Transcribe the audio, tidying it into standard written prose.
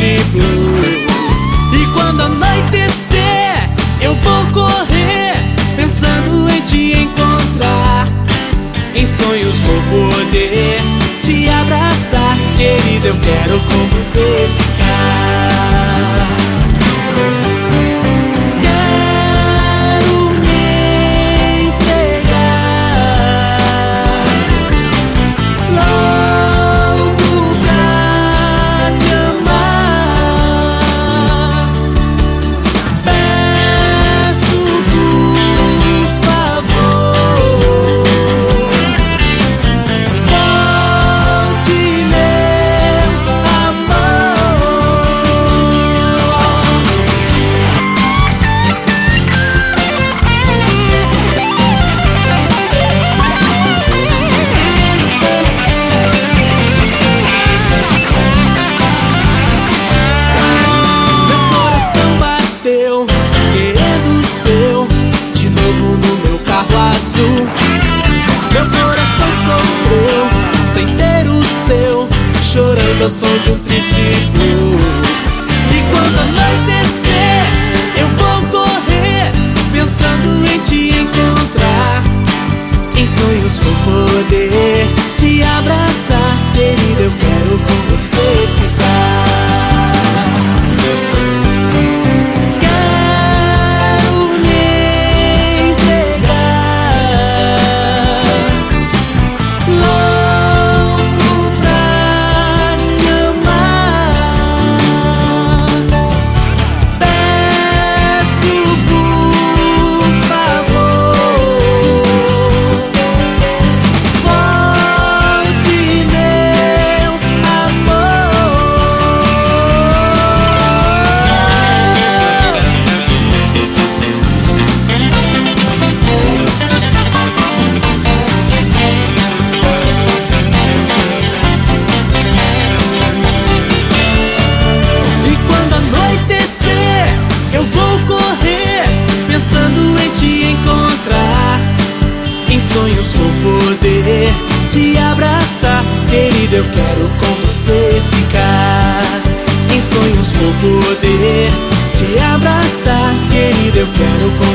triste blues. E quando anoitecer, eu vou correr, pensando em te encontrar. Em sonhos vou poder te abraçar. Querida, eu quero com você ficar. Quero me entregar louco pra te amar. Peço por favor, volte meu amor. Meu coração bateu, querendo o seu, de novo no meu carro azul. Meu coração sofreu, sem ter o seu, chorando ao som de um triste blues. E quando anoitecer, eu vou correr, pensando em te encontrar. Em sonhos vou poder te abraçar. Querida, eu quero com você ficar. Quero me entregar louco pra te amar. Peço por favor, volte meu amor. E quando anoitecer, eu vou correr, pensando em te encontrar. Em sonhos vou poder te abraçar. Querida, eu quero com você ficar. Em sonhos vou poder te abraçar. Querida, eu quero com